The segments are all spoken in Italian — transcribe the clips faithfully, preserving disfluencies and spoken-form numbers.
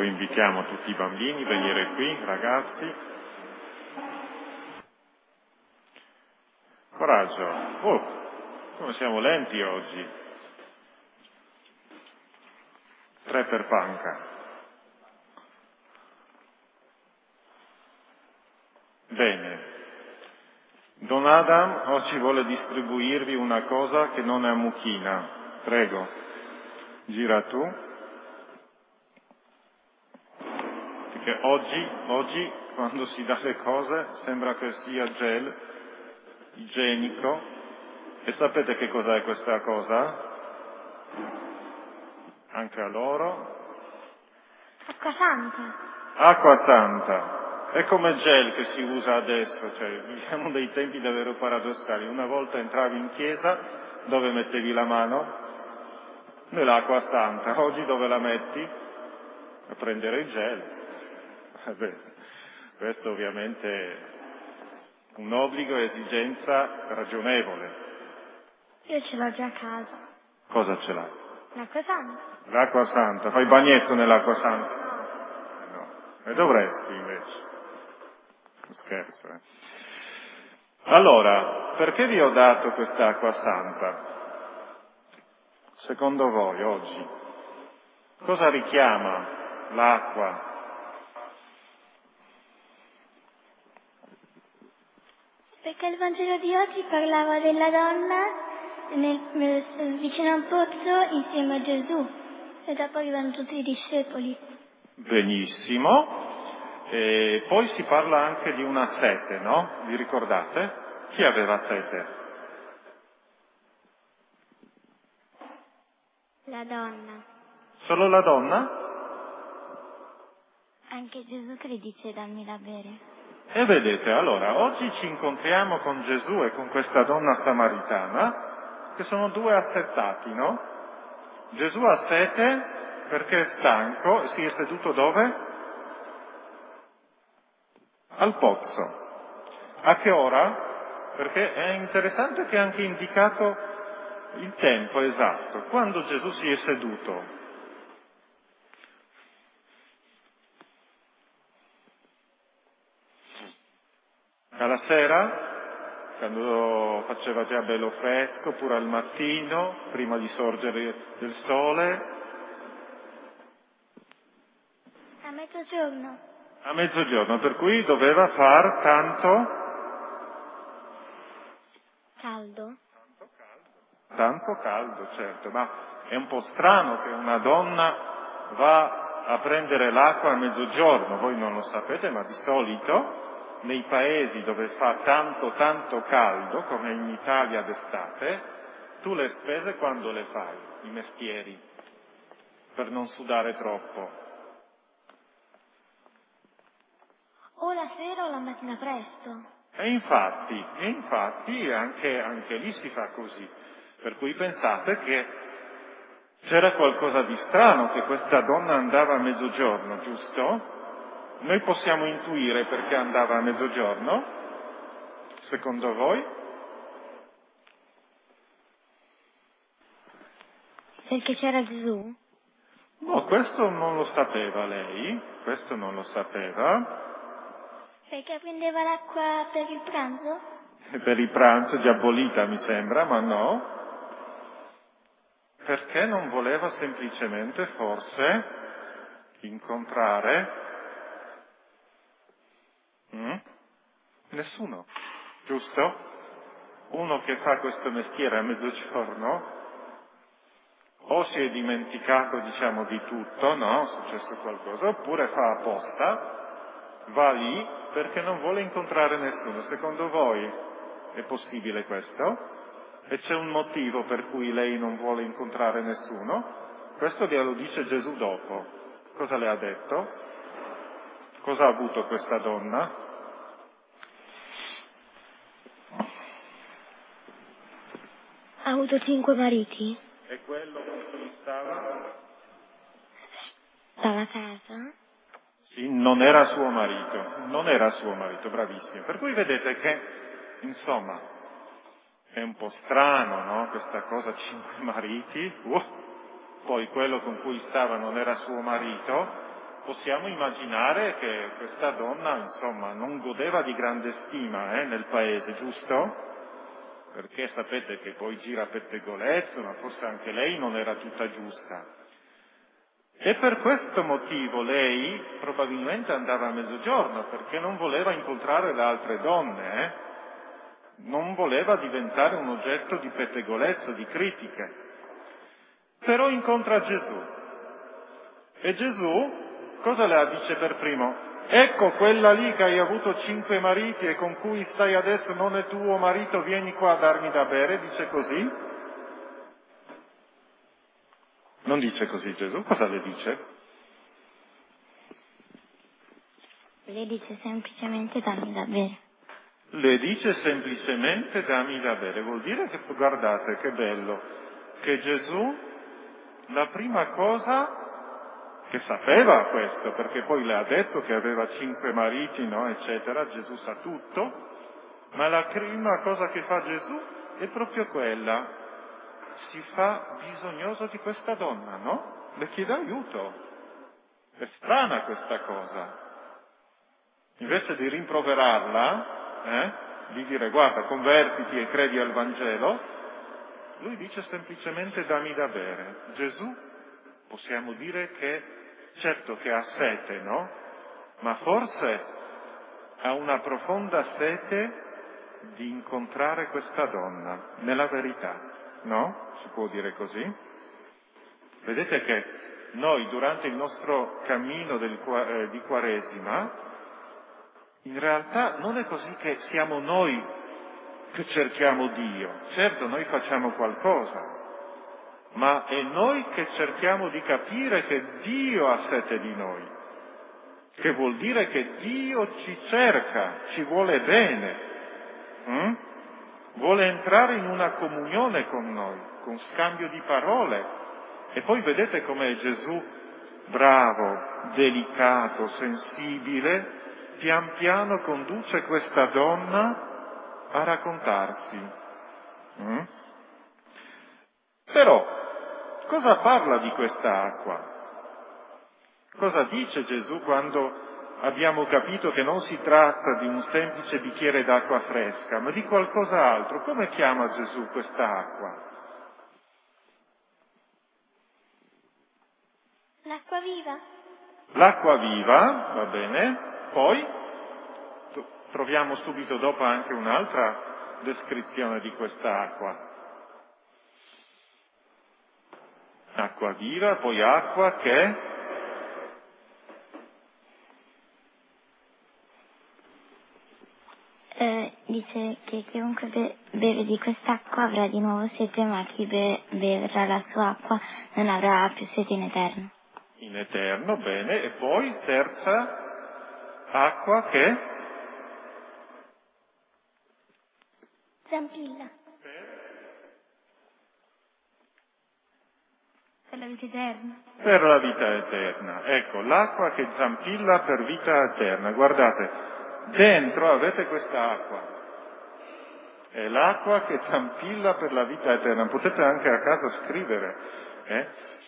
punto invitiamo tutti i bambini a venire qui, ragazzi. Coraggio. Oh, come siamo lenti oggi. Tre per panca. Bene. Don Adam oggi vuole distribuirvi una cosa che non è a mucchina. Prego, gira tu. Perché oggi, oggi, quando si dà le cose, sembra che sia gel igienico. E sapete che cos'è questa cosa? Anche a loro. Acqua santa. Acqua santa. È come gel che si usa adesso, cioè viviamo dei tempi davvero paradossali. Una volta entravi in chiesa, dove mettevi la mano? Nell'acqua santa. Oggi dove la metti? A prendere il gel. Vabbè, questo ovviamente è un obbligo e esigenza ragionevole. Io ce l'ho già a casa. Cosa ce l'ha? L'acqua santa. L'acqua santa. Fai bagnetto nell'acqua santa? No. E dovresti invece. Scherzo, eh. Allora, perché vi ho dato quest'acqua santa? Secondo voi, oggi, cosa richiama l'acqua? Perché il Vangelo di oggi parlava della donna nel, nel- vicino a un pozzo insieme a Gesù. E dopo arrivano tutti i discepoli. Benissimo. E poi si parla anche di una sete, no? Vi ricordate? Chi aveva sete? La donna. Solo la donna? Anche Gesù che le dice dammi da bere. E vedete, allora, oggi ci incontriamo con Gesù e con questa donna samaritana, che sono due affettati, no? Gesù ha sete perché è stanco e si è seduto dove? Al pozzo. A che ora? Perché è interessante che è anche indicato il tempo esatto, quando Gesù si è seduto. Alla sera, quando faceva già bello fresco, oppure al mattino, prima di sorgere del sole, A mezzogiorno. a mezzogiorno, per cui doveva far tanto, Caldo. tanto caldo, certo, ma è un po' strano che una donna va a prendere l'acqua a mezzogiorno, voi non lo sapete, ma di solito nei paesi dove fa tanto tanto caldo, come in Italia d'estate, tu le spese quando le fai, i mestieri, per non sudare troppo? O la sera o la mattina presto. E infatti, e infatti anche, anche lì si fa così. Per cui pensate che c'era qualcosa di strano, che questa donna andava a mezzogiorno, giusto? Noi possiamo intuire perché andava a mezzogiorno? Secondo voi? Perché c'era Gesù? No, questo non lo sapeva lei, questo non lo sapeva. Perché prendeva l'acqua per il pranzo? Per il pranzo, diabolita mi sembra, ma no. Perché non voleva semplicemente, forse, incontrare mm? nessuno, giusto? Uno che fa questo mestiere a mezzogiorno o si è dimenticato, diciamo, di tutto, no? È successo qualcosa, oppure fa apposta, va lì perché non vuole incontrare nessuno. Secondo voi è possibile questo? E c'è un motivo per cui lei non vuole incontrare nessuno? Questo glielo dice Gesù dopo. Cosa le ha detto? Cosa ha avuto questa donna? Ha avuto cinque mariti? E quello con cui stava? Dalla casa? Sì, non era suo marito, non era suo marito, bravissimo. Per cui vedete che, insomma, è un po' strano, no? Questa cosa, cinque mariti, uh, poi quello con cui stava non era suo marito, possiamo immaginare che questa donna, insomma, non godeva di grande stima eh, nel paese, giusto? Perché sapete che poi gira pettegolezzo, ma forse anche lei non era tutta giusta. E per questo motivo lei probabilmente andava a mezzogiorno, perché non voleva incontrare le altre donne, eh? Non voleva diventare un oggetto di pettegolezzo, di critiche. Però incontra Gesù. E Gesù cosa le dice per primo? Ecco quella lì che hai avuto cinque mariti e con cui stai adesso non è tuo marito, vieni qua a darmi da bere, dice così? Non dice così Gesù, cosa le dice? Le dice semplicemente dammi da bere. Le dice semplicemente dammi da bere, vuol dire che, guardate che bello, che Gesù la prima cosa che sapeva questo, perché poi le ha detto che aveva cinque mariti, no, eccetera, Gesù sa tutto, ma la prima cosa che fa Gesù è proprio quella, si fa bisognoso di questa donna, no? Le chiede aiuto. È strana questa cosa. Invece di rimproverarla, eh, di dire guarda, convertiti e credi al Vangelo, lui dice semplicemente dammi da bere. Gesù possiamo dire che, certo che ha sete, no? Ma forse ha una profonda sete di incontrare questa donna, nella verità, no? Si può dire così? Vedete che noi durante il nostro cammino del, eh, di Quaresima, in realtà non è così che siamo noi che cerchiamo Dio. Certo, noi facciamo qualcosa, ma è noi che cerchiamo di capire che Dio ha sete di noi, che vuol dire che Dio ci cerca, ci vuole bene, hm? Vuole entrare in una comunione con noi, con scambio di parole. E poi vedete com'è Gesù bravo, delicato, sensibile, pian piano conduce questa donna a raccontarsi. Mm? Però, cosa parla di questa acqua? Cosa dice Gesù quando abbiamo capito che non si tratta di un semplice bicchiere d'acqua fresca, ma di qualcos'altro? Come chiama Gesù questa acqua? L'acqua viva? L'acqua viva, va bene, poi troviamo subito dopo anche un'altra descrizione di questa acqua. Acqua viva, poi acqua che Eh, dice che chiunque be- beve di quest'acqua avrà di nuovo sete, ma chi be- beverà la sua acqua non avrà più sete in eterno. in eterno, bene, e poi terza acqua che Zampilla. Per la vita eterna. per la vita eterna. Ecco, l'acqua che zampilla per vita eterna. Guardate, dentro avete questa acqua. È l'acqua che zampilla per la vita eterna. Potete anche a casa scrivere. Eh?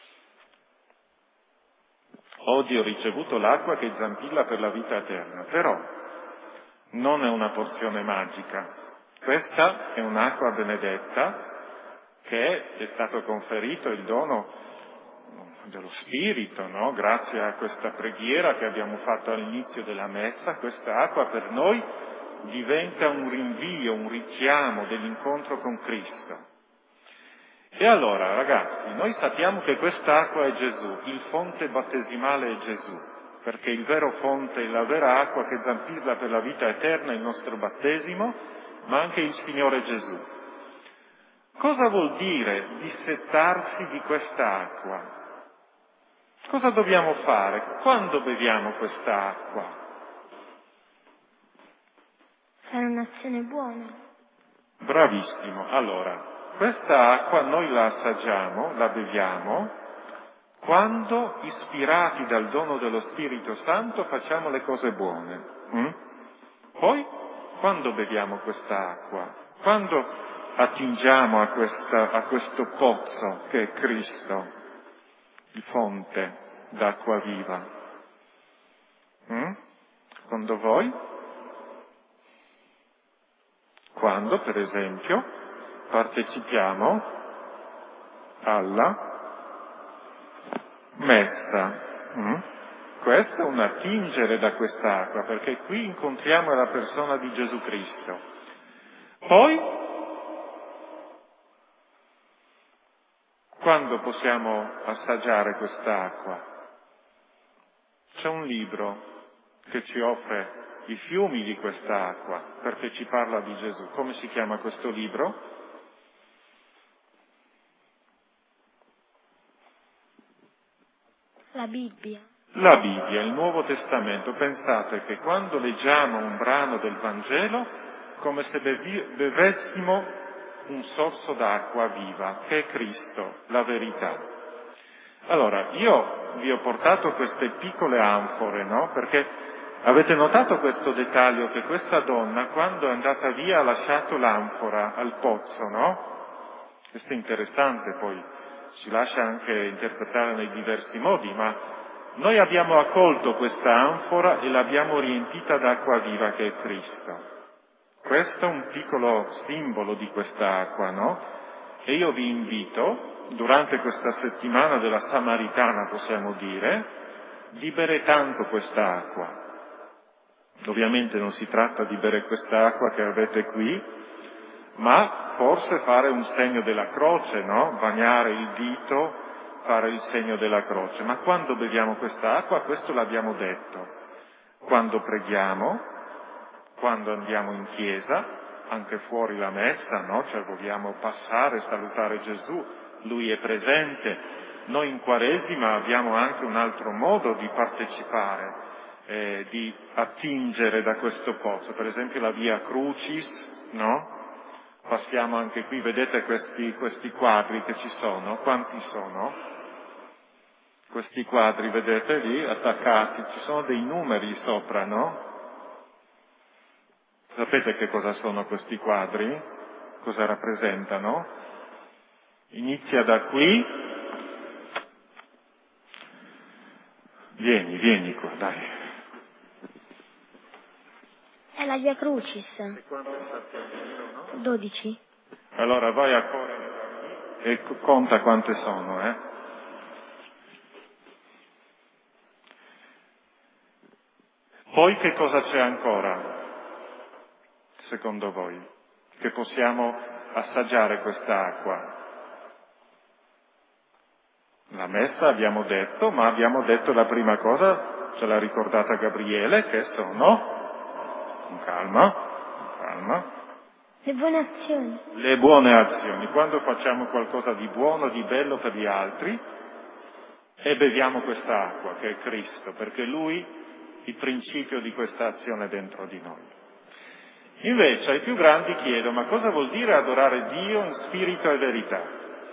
Oggi ho ricevuto l'acqua che zampilla per la vita eterna. Però non è una porzione magica. Questa è un'acqua benedetta che è stato conferito il dono dello Spirito, no? Grazie a questa preghiera che abbiamo fatto all'inizio della messa, questa acqua per noi diventa un rinvio, un richiamo dell'incontro con Cristo. E allora, ragazzi, noi sappiamo che quest'acqua è Gesù, il fonte battesimale è Gesù, perché il vero fonte, la vera acqua che zampilla per la vita eterna è il nostro battesimo, ma anche il Signore Gesù. Cosa vuol dire dissettarsi di quest'acqua? Cosa dobbiamo fare? Quando beviamo questa acqua? Fare un'azione buona. Bravissimo. Allora, questa acqua noi la assaggiamo, la beviamo, quando, ispirati dal dono dello Spirito Santo, facciamo le cose buone. Mm? Poi, quando beviamo questa acqua? Quando attingiamo a, questa, a questo pozzo che è Cristo, il fonte d'acqua viva. Mm? Secondo voi? Quando, per esempio, partecipiamo alla messa. Mm? Questo è un attingere da quest'acqua, perché qui incontriamo la persona di Gesù Cristo. Poi, quando possiamo assaggiare quest'acqua? C'è un libro che ci offre i fiumi di quest'acqua, perché ci parla di Gesù. Come si chiama questo libro? La Bibbia. La Bibbia, il Nuovo Testamento. Pensate che quando leggiamo un brano del Vangelo, come se bevi- bevessimo un sorso d'acqua viva, che è Cristo, la verità. Allora, io vi ho portato queste piccole anfore, no? Perché avete notato questo dettaglio che questa donna, quando è andata via, ha lasciato l'anfora al pozzo, no? Questo è interessante, poi si lascia anche interpretare nei diversi modi, ma noi abbiamo accolto questa anfora e l'abbiamo riempita d'acqua viva che è Cristo. Questo è un piccolo simbolo di questa acqua, no? E io vi invito, durante questa settimana della Samaritana, possiamo dire, di bere tanto questa acqua. Ovviamente non si tratta di bere questa acqua che avete qui, ma forse fare un segno della croce, no? Bagnare il dito, fare il segno della croce. Ma quando beviamo questa acqua, questo l'abbiamo detto. Quando preghiamo, quando andiamo in chiesa, anche fuori la messa, no? Cioè vogliamo passare, salutare Gesù, Lui è presente. Noi in Quaresima abbiamo anche un altro modo di partecipare, eh, di attingere da questo pozzo. Per esempio la Via Crucis, no? Passiamo anche qui, vedete questi, questi quadri che ci sono? Quanti sono? Questi quadri, vedete lì, attaccati, ci sono dei numeri sopra, no? Sapete che cosa sono questi quadri? Cosa rappresentano? Inizia da qui. Vieni, vieni qua, dai. È la Via Crucis. dodici. Allora vai a correre e c- conta quante sono, eh? Poi che cosa c'è ancora, secondo voi? Che possiamo assaggiare quest'acqua? La messa abbiamo detto, ma abbiamo detto la prima cosa, ce l'ha ricordata Gabriele, che sono, con calma, con calma, Le buone azioni. le buone azioni. Quando facciamo qualcosa di buono, di bello per gli altri, e beviamo questa acqua, che è Cristo, perché Lui, il principio di questa azione dentro di noi. Invece ai più grandi chiedo, ma cosa vuol dire adorare Dio in spirito e verità?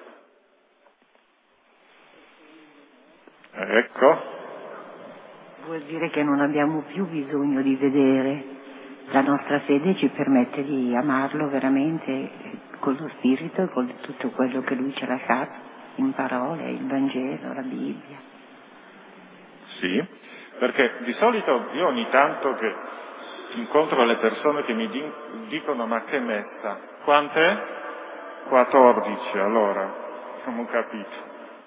Ecco, Vuol dire che non abbiamo più bisogno di vedere. La nostra fede ci permette di amarlo veramente con lo spirito e con tutto quello che lui ci ha lasciato, in parole, il Vangelo, la Bibbia. sì, perché di solito io ogni tanto che incontro le persone che mi di- dicono ma che messa? Quante? quattordici, allora, non ho capito.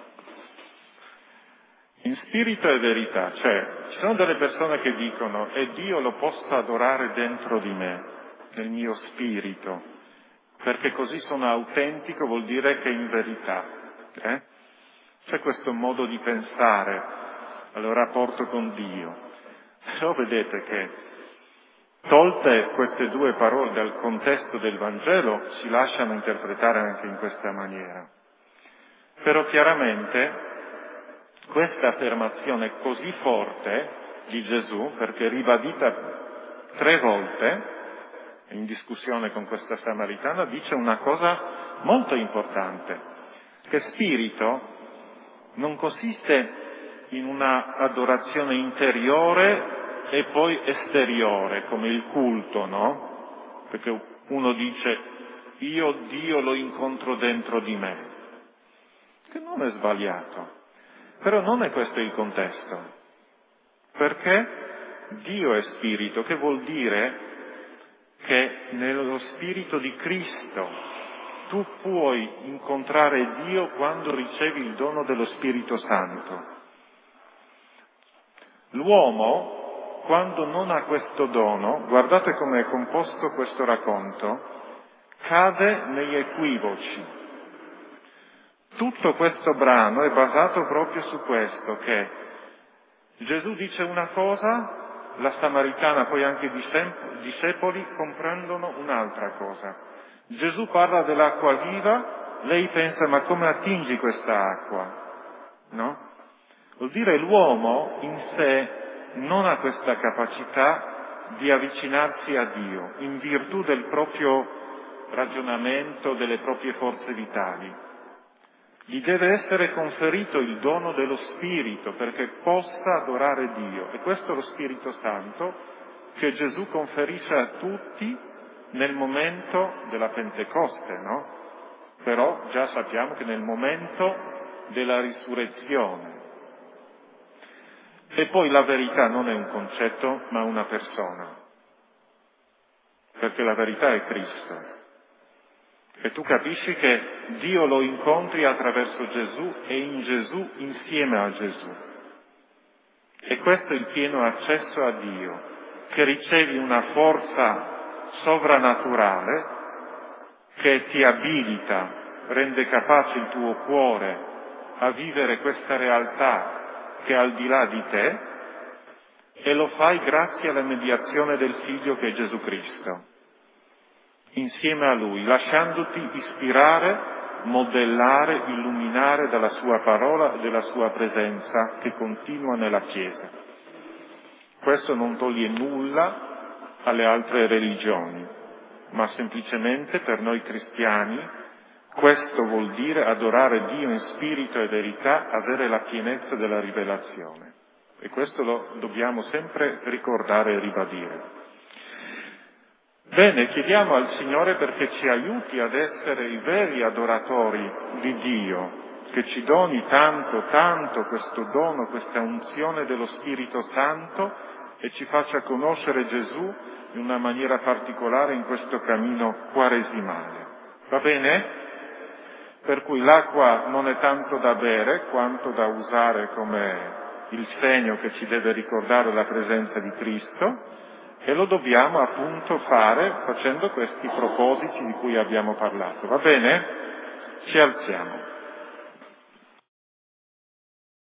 In spirito e verità, cioè ci sono delle persone che dicono e Dio lo posso adorare dentro di me, nel mio spirito, perché così sono autentico, vuol dire che in verità. Eh? C'è questo modo di pensare al rapporto con Dio. Però vedete che, tolte queste due parole dal contesto del Vangelo, si lasciano interpretare anche in questa maniera. Però chiaramente questa affermazione così forte di Gesù, perché ribadita tre volte in discussione con questa samaritana, dice una cosa molto importante, che spirito non consiste in una adorazione interiore e poi esteriore, come il culto, no? Perché uno dice, io Dio lo incontro dentro di me, che non è sbagliato. Però non è questo il contesto. Perché? Dio è spirito, che vuol dire che nello spirito di Cristo tu puoi incontrare Dio quando ricevi il dono dello Spirito Santo. L'uomo, quando non ha questo dono, guardate come è composto questo racconto, cade negli equivoci. Tutto questo brano è basato proprio su questo, che Gesù dice una cosa, la Samaritana, poi anche i discepoli comprendono un'altra cosa. Gesù parla dell'acqua viva, lei pensa, ma come attingi questa acqua? No? Vuol dire l'uomo in sé non ha questa capacità di avvicinarsi a Dio in virtù del proprio ragionamento, delle proprie forze vitali. Gli deve essere conferito il dono dello Spirito perché possa adorare Dio. E questo è lo Spirito Santo che Gesù conferisce a tutti nel momento della Pentecoste, no? Però già sappiamo che nel momento della risurrezione. E poi la verità non è un concetto, ma una persona. Perché la verità è Cristo. E tu capisci che Dio lo incontri attraverso Gesù e in Gesù insieme a Gesù. E questo è il pieno accesso a Dio, che ricevi una forza sovrannaturale che ti abilita, rende capace il tuo cuore a vivere questa realtà che è al di là di te, e lo fai grazie alla mediazione del Figlio che è Gesù Cristo. Insieme a Lui, lasciandoti ispirare, modellare, illuminare dalla Sua parola e dalla Sua presenza che continua nella Chiesa. Questo non toglie nulla alle altre religioni, ma semplicemente per noi cristiani questo vuol dire adorare Dio in spirito e verità, avere la pienezza della rivelazione. E questo lo dobbiamo sempre ricordare e ribadire. Bene, chiediamo al Signore perché ci aiuti ad essere i veri adoratori di Dio, che ci doni tanto, tanto questo dono, questa unzione dello Spirito Santo e ci faccia conoscere Gesù in una maniera particolare in questo cammino quaresimale. Va bene? Per cui l'acqua non è tanto da bere quanto da usare come il segno che ci deve ricordare la presenza di Cristo. E lo dobbiamo appunto fare facendo questi propositi di cui abbiamo parlato. Va bene? Ci alziamo.